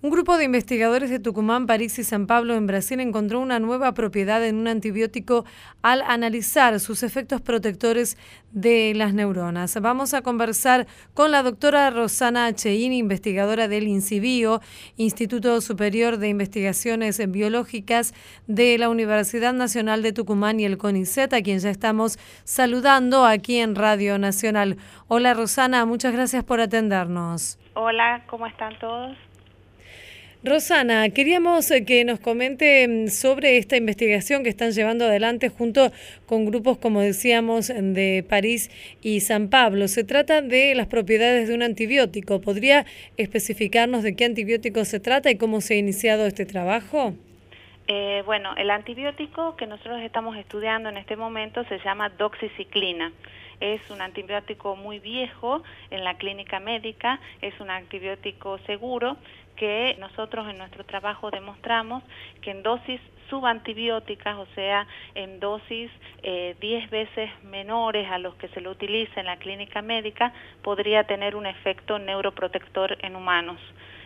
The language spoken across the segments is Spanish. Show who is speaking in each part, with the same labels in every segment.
Speaker 1: Un grupo de investigadores de Tucumán, París y San Pablo en Brasil encontró una nueva propiedad en un antibiótico al analizar sus efectos protectores de las neuronas. Vamos a conversar con la doctora Rosana Cheini, investigadora del INCIBio, Instituto Superior de Investigaciones Biológicas de la Universidad Nacional de Tucumán, y el CONICET, a quien ya estamos saludando aquí en Radio Nacional. Hola Rosana, muchas gracias por atendernos.
Speaker 2: Hola, ¿cómo están todos?
Speaker 1: Rosana, queríamos que nos comente sobre esta investigación que están llevando adelante junto con grupos, como decíamos, de París y San Pablo. Se trata de las propiedades de un antibiótico. ¿Podría especificarnos de qué antibiótico se trata y cómo se ha iniciado este trabajo?
Speaker 2: Bueno, el antibiótico que nosotros estamos estudiando en este momento se llama doxiciclina. Es un antibiótico muy viejo en la clínica médica, es un antibiótico seguro que nosotros en nuestro trabajo demostramos que en dosis subantibióticas, o sea, en dosis 10 veces menores a los que se lo utiliza en la clínica médica, podría tener un efecto neuroprotector en humanos.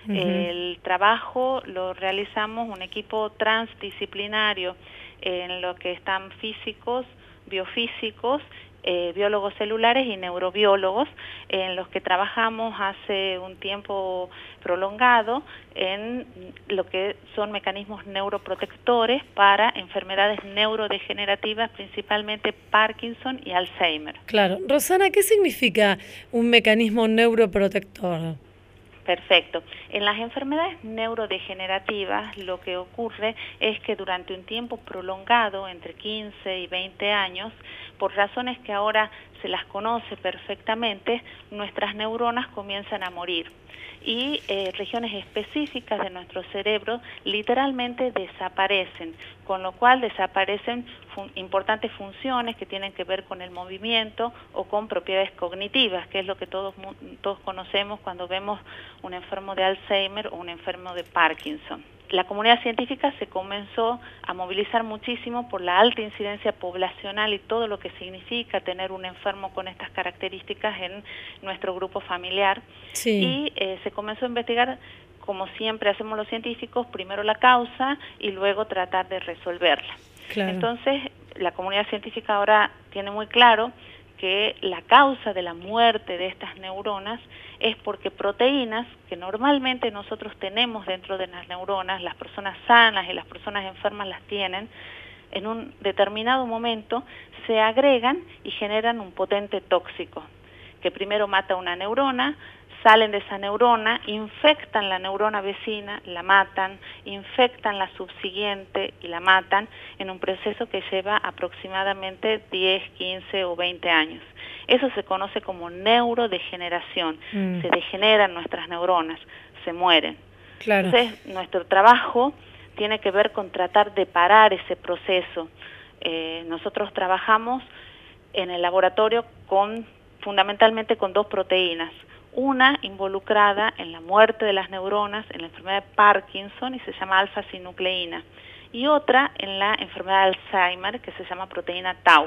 Speaker 2: El trabajo lo realizamos un equipo transdisciplinario en lo que están físicos, biofísicos, biólogos celulares y neurobiólogos, en los que trabajamos hace un tiempo prolongado en lo que son mecanismos neuroprotectores para enfermedades neurodegenerativas, principalmente Parkinson y Alzheimer.
Speaker 1: Claro. Rosana, ¿qué significa un mecanismo neuroprotector?
Speaker 2: Perfecto. En las enfermedades neurodegenerativas lo que ocurre es que durante un tiempo prolongado, entre 15 y 20 años, por razones que ahora se las conoce perfectamente, nuestras neuronas comienzan a morir y regiones específicas de nuestro cerebro literalmente desaparecen, con lo cual desaparecen importantes funciones que tienen que ver con el movimiento o con propiedades cognitivas, que es lo que todos conocemos cuando vemos un enfermo de Alzheimer o un enfermo de Parkinson. La comunidad científica se comenzó a movilizar muchísimo por la alta incidencia poblacional y todo lo que significa tener un enfermo con estas características en nuestro grupo familiar.
Speaker 1: Sí.
Speaker 2: Y se comenzó a investigar, como siempre hacemos los científicos, primero la causa y luego tratar de resolverla.
Speaker 1: Claro.
Speaker 2: Entonces, la comunidad científica ahora tiene muy claro que la causa de la muerte de estas neuronas es porque proteínas que normalmente nosotros tenemos dentro de las neuronas, las personas sanas y las personas enfermas las tienen, en un determinado momento se agregan y generan un potente tóxico, que primero mata una neurona, salen de esa neurona, infectan la neurona vecina, la matan, infectan la subsiguiente y la matan en un proceso que lleva aproximadamente 10, 15 o 20 años. Eso se conoce como neurodegeneración. Se degeneran nuestras neuronas, se mueren.
Speaker 1: Claro.
Speaker 2: Entonces, nuestro trabajo tiene que ver con tratar de parar ese proceso. Nosotros trabajamos en el laboratorio fundamentalmente con dos proteínas. Una involucrada en la muerte de las neuronas, en la enfermedad de Parkinson, y se llama alfa-sinucleína, y otra en la enfermedad de Alzheimer, que se llama proteína tau.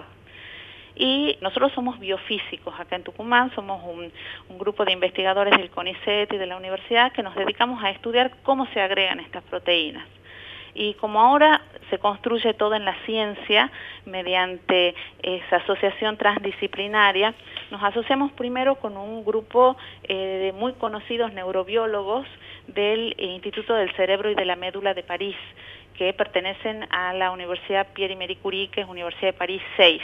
Speaker 2: Y nosotros somos biofísicos acá en Tucumán, somos un grupo de investigadores del CONICET y de la universidad que nos dedicamos a estudiar cómo se agregan estas proteínas. Y como ahora se construye todo en la ciencia mediante esa asociación transdisciplinaria, nos asociamos primero con un grupo de muy conocidos neurobiólogos del Instituto del Cerebro y de la Médula de París, que pertenecen a la Universidad Pierre y Marie Curie, que es Universidad de París 6.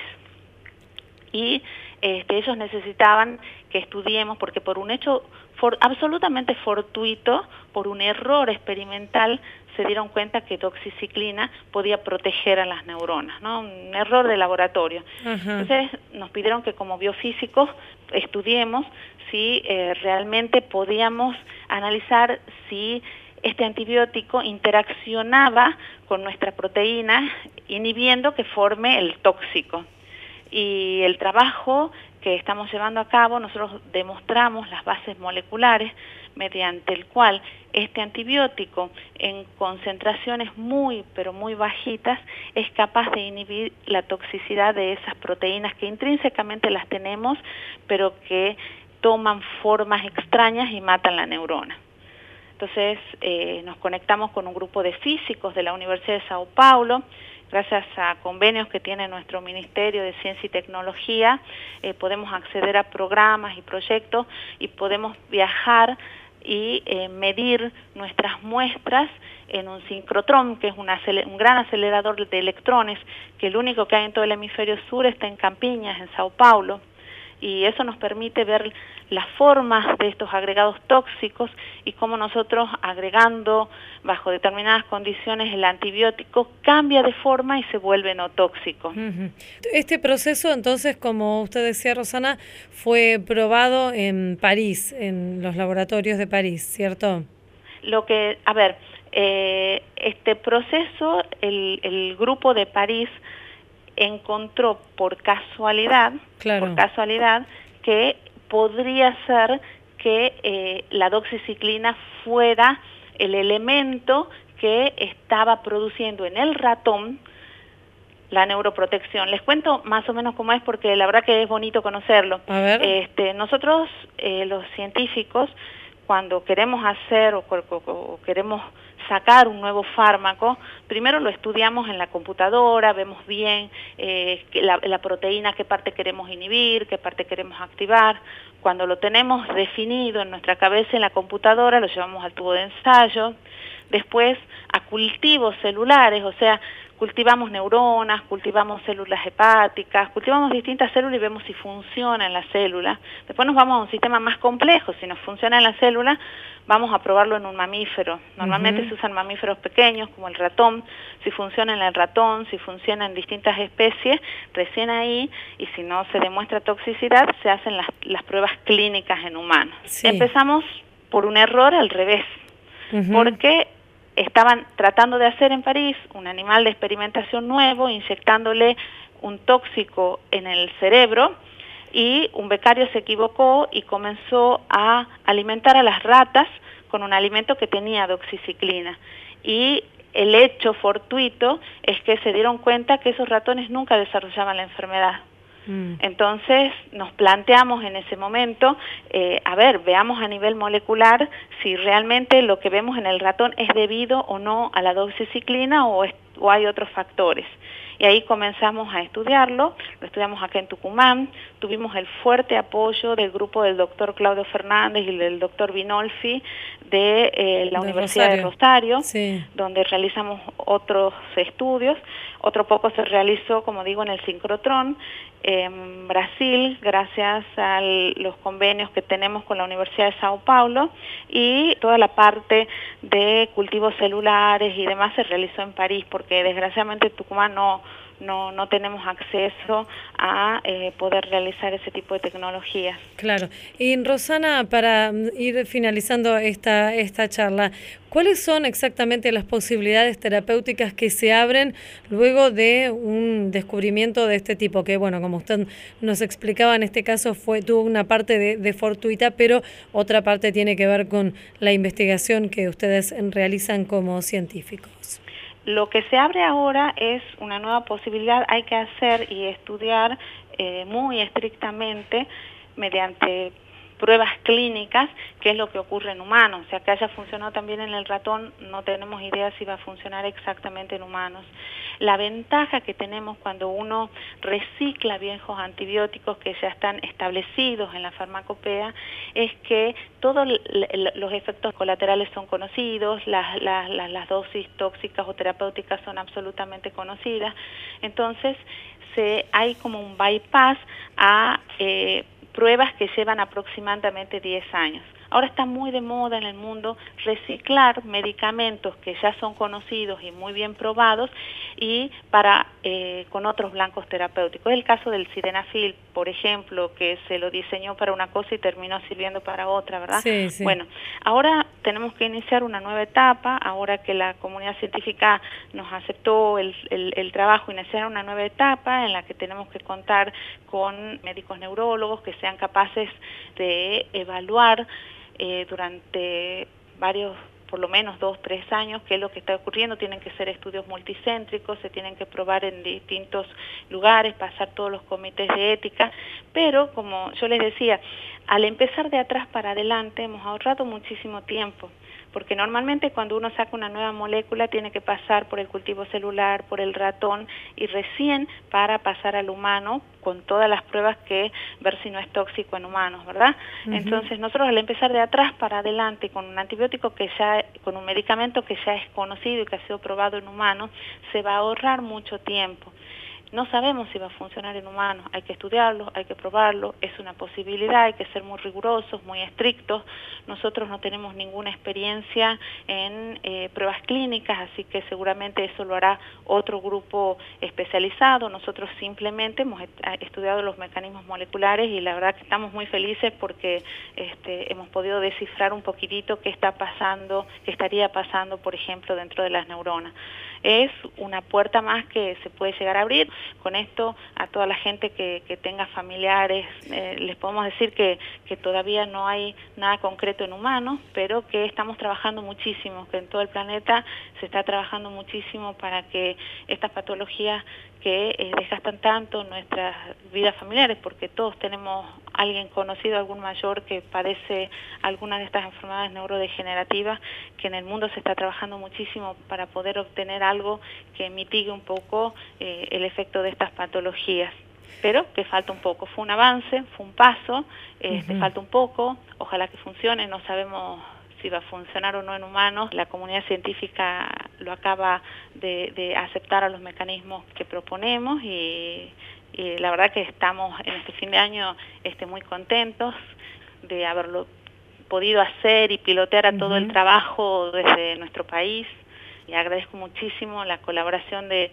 Speaker 2: Y ellos necesitaban que estudiemos, porque por un hecho absolutamente fortuito, por un error experimental, se dieron cuenta que doxiciclina podía proteger a las neuronas, ¿no? Un error de laboratorio. Entonces nos pidieron que como biofísicos estudiemos si realmente podíamos analizar si este antibiótico interaccionaba con nuestra proteína, inhibiendo que forme el tóxico. Y el trabajo que estamos llevando a cabo, nosotros demostramos las bases moleculares mediante el cual este antibiótico en concentraciones muy, pero muy bajitas es capaz de inhibir la toxicidad de esas proteínas que intrínsecamente las tenemos, pero que toman formas extrañas y matan la neurona. Entonces nos conectamos con un grupo de físicos de la Universidad de Sao Paulo. Gracias a convenios que tiene nuestro Ministerio de Ciencia y Tecnología, podemos acceder a programas y proyectos y podemos viajar y medir nuestras muestras en un sincrotrón, que es un gran acelerador de electrones, que el único que hay en todo el hemisferio sur está en Campiñas, en Sao Paulo, y eso nos permite ver las formas de estos agregados tóxicos y cómo nosotros, agregando bajo determinadas condiciones el antibiótico, cambia de forma y se vuelve no tóxico.
Speaker 1: Este proceso, entonces, como usted decía, Rosana, fue probado en París, en los laboratorios de París, ¿cierto?
Speaker 2: Este proceso, el grupo de París encontró por casualidad que podría ser que la doxiciclina fuera el elemento que estaba produciendo en el ratón la neuroprotección. Les cuento más o menos cómo es, porque la verdad que es bonito conocerlo.
Speaker 1: A ver.
Speaker 2: Nosotros, los científicos, cuando queremos hacer o queremos sacar un nuevo fármaco, primero lo estudiamos en la computadora, vemos bien la proteína, qué parte queremos inhibir, qué parte queremos activar. Cuando lo tenemos definido en nuestra cabeza en la computadora, lo llevamos al tubo de ensayo, después a cultivos celulares, o sea, cultivamos neuronas, cultivamos células hepáticas, cultivamos distintas células y vemos si funciona en la célula. Después nos vamos a un sistema más complejo. Si nos funciona en la célula, vamos a probarlo en un mamífero. Normalmente se usan mamíferos pequeños, como el ratón. Si funciona en el ratón, si funciona en distintas especies, recién ahí, y si no se demuestra toxicidad, se hacen las pruebas clínicas en humanos. Sí. Empezamos por un error al revés, porque estaban tratando de hacer en París un animal de experimentación nuevo, inyectándole un tóxico en el cerebro, y un becario se equivocó y comenzó a alimentar a las ratas con un alimento que tenía doxiciclina. Y el hecho fortuito es que se dieron cuenta que esos ratones nunca desarrollaban la enfermedad. Entonces nos planteamos en ese momento, veamos a nivel molecular si realmente lo que vemos en el ratón es debido o no a la doxiciclina o hay otros factores. Y ahí comenzamos a estudiarlo, lo estudiamos acá en Tucumán, tuvimos el fuerte apoyo del grupo del doctor Claudio Fernández y del doctor Binolfi de la Universidad de Rosario, sí, donde realizamos otros estudios. Otro poco se realizó, como digo, en el sincrotrón, en Brasil, gracias a los convenios que tenemos con la Universidad de Sao Paulo, y toda la parte de cultivos celulares y demás se realizó en París, porque desgraciadamente en Tucumán no tenemos acceso a poder realizar ese tipo de tecnologías.
Speaker 1: Claro. Y Rosana, para ir finalizando esta charla, ¿cuáles son exactamente las posibilidades terapéuticas que se abren luego de un descubrimiento de este tipo? Que, bueno, como usted nos explicaba, en este caso tuvo una parte de fortuita, pero otra parte tiene que ver con la investigación que ustedes realizan como científicos.
Speaker 2: Lo que se abre ahora es una nueva posibilidad. Hay que hacer y estudiar muy estrictamente mediante pruebas clínicas qué es lo que ocurre en humanos. O sea, que haya funcionado también en el ratón, no tenemos idea si va a funcionar exactamente en humanos. La ventaja que tenemos cuando uno recicla viejos antibióticos que ya están establecidos en la farmacopea es que todos los efectos colaterales son conocidos, las dosis tóxicas o terapéuticas son absolutamente conocidas. Entonces, hay como un bypass a pruebas que llevan aproximadamente 10 años. Ahora está muy de moda en el mundo reciclar medicamentos que ya son conocidos y muy bien probados y con otros blancos terapéuticos. Es el caso del sildenafil, por ejemplo, que se lo diseñó para una cosa y terminó sirviendo para otra, ¿verdad?
Speaker 1: Sí, sí.
Speaker 2: Bueno, ahora tenemos que iniciar una nueva etapa, ahora que la comunidad científica nos aceptó el trabajo, iniciar una nueva etapa en la que tenemos que contar con médicos neurólogos que sean capaces de evaluar durante por lo menos 2-3 años, qué es lo que está ocurriendo. Tienen que ser estudios multicéntricos, se tienen que probar en distintos lugares, pasar todos los comités de ética, pero como yo les decía, al empezar de atrás para adelante hemos ahorrado muchísimo tiempo, porque normalmente cuando uno saca una nueva molécula tiene que pasar por el cultivo celular, por el ratón y recién para pasar al humano con todas las pruebas que ver si no es tóxico en humanos, ¿verdad? Entonces nosotros al empezar de atrás para adelante con un antibiótico con un medicamento que ya es conocido y que ha sido probado en humanos, se va a ahorrar mucho tiempo. No sabemos si va a funcionar en humanos, hay que estudiarlo, hay que probarlo, es una posibilidad, hay que ser muy rigurosos, muy estrictos. Nosotros no tenemos ninguna experiencia en pruebas clínicas, así que seguramente eso lo hará otro grupo especializado. Nosotros simplemente hemos estudiado los mecanismos moleculares y la verdad que estamos muy felices porque hemos podido descifrar un poquitito qué está pasando, qué estaría pasando, por ejemplo, dentro de las neuronas. Es una puerta más que se puede llegar a abrir. Con esto, a toda la gente que tenga familiares, les podemos decir que todavía no hay nada concreto en humanos, pero que estamos trabajando muchísimo, que en todo el planeta se está trabajando muchísimo para que estas patologías que desgastan tanto nuestras vidas familiares, porque todos tenemos alguien conocido, algún mayor que padece alguna de estas enfermedades neurodegenerativas, que en el mundo se está trabajando muchísimo para poder obtener algo que mitigue un poco el efecto de estas patologías. Pero que falta un poco, fue un avance, fue un paso, falta un poco, ojalá que funcione, no sabemos si va a funcionar o no en humanos. La comunidad científica lo acaba de aceptar a los mecanismos que proponemos y la verdad que estamos en este fin de año muy contentos de haberlo podido hacer y pilotear a todo el trabajo desde nuestro país. Y agradezco muchísimo la colaboración de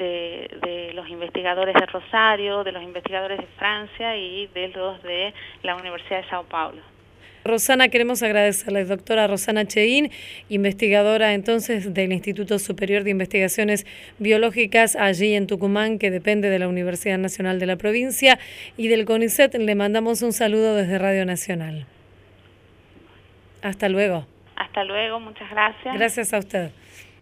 Speaker 2: los investigadores de Rosario, de los investigadores de Francia y de los de la Universidad de Sao Paulo.
Speaker 1: Rosana, queremos agradecerle, doctora Rosana Cheín, investigadora entonces del Instituto Superior de Investigaciones Biológicas allí en Tucumán, que depende de la Universidad Nacional de la provincia, y del CONICET. Le mandamos un saludo desde Radio Nacional. Hasta luego.
Speaker 2: Hasta luego, muchas gracias.
Speaker 1: Gracias a usted.